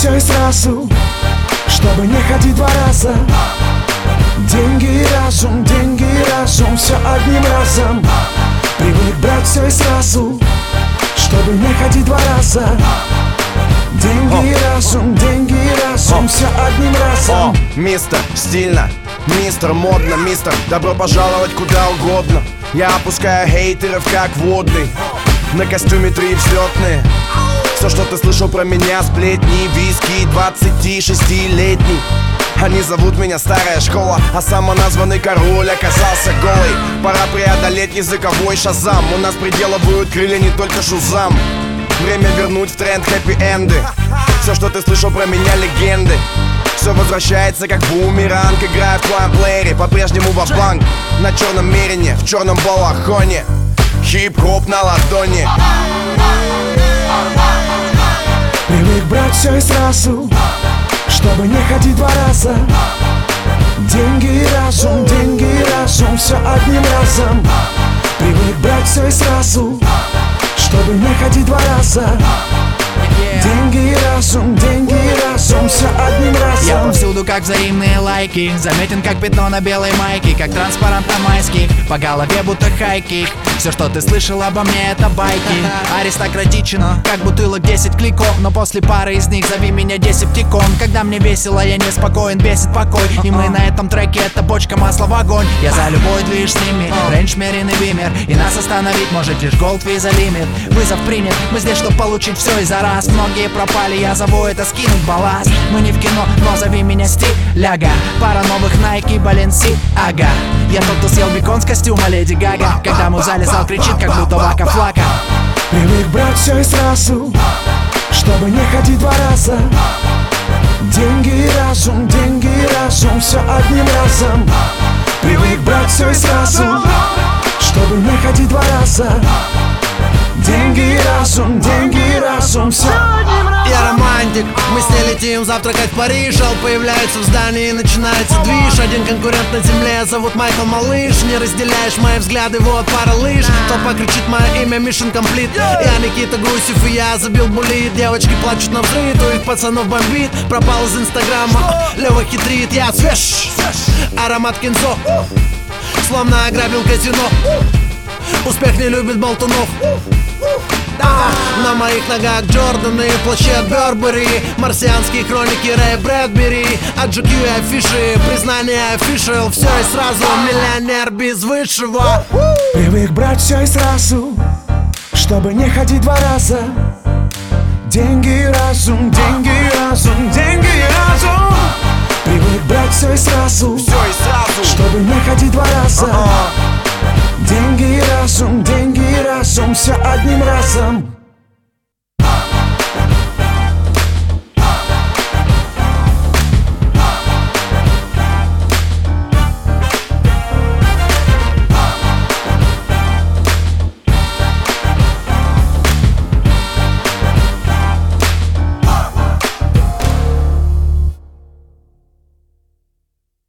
все и сразу, чтобы не ходить два раза. Деньги и разум, все одним разом. Привык брать все и сразу, чтобы не ходить два раза. Деньги и разум, все одним разом. Мистер, стильно, мистер, модно, мистер, добро пожаловать куда угодно. Я опускаю хейтеров как водный, на костюме 3 взлетные. Все, что ты слышал про меня, сплетни, виски 26-летний. Они зовут меня старая школа, а самоназванный король оказался голый. Пора преодолеть языковой шазам. У нас приделывают крылья не только шузам. Время вернуть в тренд хэппи-энды. Все, что ты слышал про меня, легенды. Все возвращается как бумеранг. Играю в твоем плеере, по-прежнему ва-банк. На черном мерине, в черном балахоне. Хип-хоп на ладони. Привык брать все и сразу, чтобы не ходить два раза. Деньги и разум, все одним разом. Привык брать все и сразу, чтобы не ходить два раза. Деньги и разум, все одним разом. Я повсюду как взаимные лайки, заметен как пятно на белой майке, как транспарант на майских, по голове будто хайкик. Все, что ты слышал обо мне, это байки. Аристократично, как бутылок 10 кликов, но после пары из них зови меня десептикон. Когда мне весело, я неспокоен, бесит покой. И мы на этом треке, это бочка масла в огонь. Я за любой движ с ними, рейндж меренный вимер. И нас остановить может лишь Gold Visa Limit. Вызов принят, мы здесь, чтобы получить все и за раз. Многие пропали, я зову это скинуть балласт. Мы не в кино, но зови меня стиляга. Пара новых Nike, Balenciaga. Я тот, кто съел бекон с костюма Леди Гага. Когда мы в зале, зал кричит, как будто вака-флака. Привык брать все и сразу, чтобы не ходить два раза. Деньги и разум, все одним разом. Привык брать все и сразу, чтобы не ходить два раза. Деньги и разум, все одним разом. Я романтик, мы с ней летим завтракать в Париж. Ал появляется в здании и начинается движ. Один конкурент на земле, зовут Майкл Малыш. Не разделяешь мои взгляды, вот пара лыж. Толпа кричит мое имя, Mission Complete. Я Никита Гусев и я забил булит. Девочки плачут на взрыв, у их пацанов бомбит. Пропал из инстаграма, Лева хитрит. Я свеж, аромат кинзо, словно ограбил казино. Успех не любит болтунов. На моих ногах Джорданы, плащи от Бербери, марсианские хроники Рэя Брэдбери. От GQ и афиши, признание official. Все и сразу, миллионер без высшего. Привык брать все и сразу, чтобы не ходить два раза. Деньги и разум, привык брать все и сразу, чтобы не ходить два раза. Деньги и разум, все одним разом.